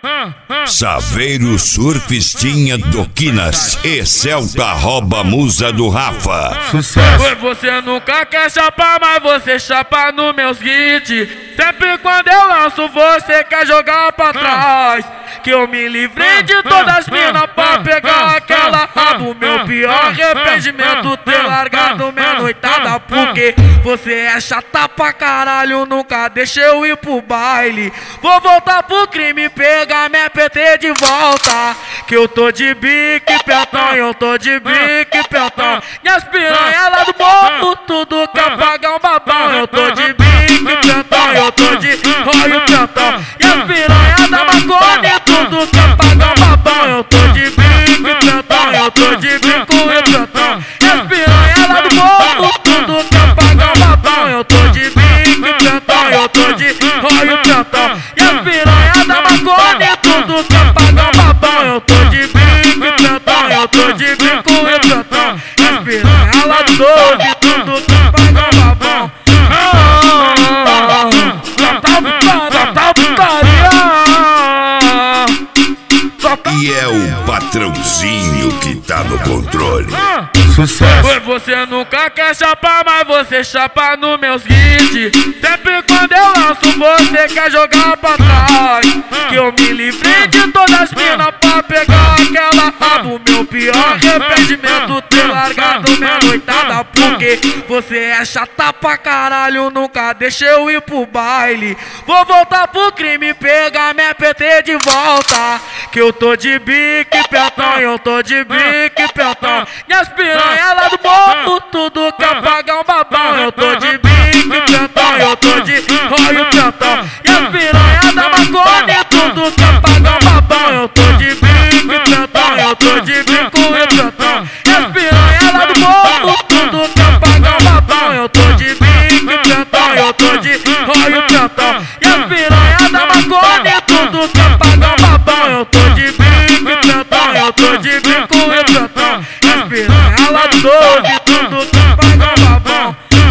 Saveiro Surfistinha do Quinas e Celta rouba musa do Rafa. Sucesso. Você nunca quer chapar, mas você chapa nos meus hits. Sempre quando eu lanço, você quer jogar pra trás. Que eu me livrei de todas as minas pra pegar aquela rabo. Meu pior arrependimento ter largado minha noitada. Porque você é chata pra caralho, nunca deixa eu ir pro baile. Vou voltar pro crime, pegar minha PT de volta. Que eu tô de bique pentão, eu tô de bique pentão. Minhas piranhas lá do morro, tudo quer pagar um babão. Eu tô de bique pentão, eu tô de rolho pentão. Minhas piranhas da maconha, tudo quer pagar um babão. Eu tô de bique pentão, eu tô de bico e pentão. Minhas piranhas lá do morro, tudo quer pagar um babão. Eu tô de bique pentão, eu tô de rolho pentão. Minhas piranhas da maconha, tudo quer pagar um babão. Eu tô de bique pentão, eu tô de bico e pentão. Minhas piranhas lá do 12, tudo quer pagar um babão. E é o patrãozinho que tá no controle. Sucesso. Você nunca quer chapar, mas você chapa nos meus hits. Sempre quando eu lanço, você quer jogar pra trás. Que eu me livrei de todas as minas pra pegar aquela rabo. Meu pior arrependimento ter largado minha noitada. Porque você é chata pra caralho, nunca deixa eu ir pro baile. Vou voltar pro crime, pegar minha PT de volta. Que eu tô de bique pentão, eu tô de bique pentão. Minhas piranhas lá do morro, tudo quer pagar um babão. Eu tô de bique pentão, eu tô de rolho pentão. Minhas piranhas da maconha, tudo quer pagar um babão. Eu tô de bique pentão, eu tô de bico e pentão. Minhas piranhas lá do morro, tudo quer pagar um babão. Eu tô de bique pentão, eu tô de rolho pentão. Minhas piranhas da maconha, tudo quer pagar um babão. Eu tô de bique pentão, eu tô de bico e pentão. Minhas piranhas lá do 12, tudo quer pagar um babão.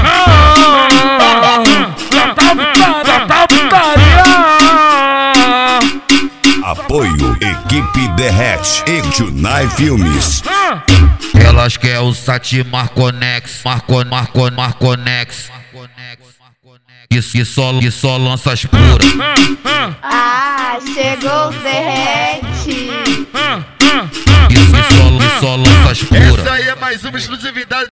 Apoio Equipe Derrete e Junai Filmes. Elas quer o Sati Marconex, Marconex. Que só lança as puras. Ah, chegou o derrete. Que só lança as puras. Essa aí é mais uma exclusividade.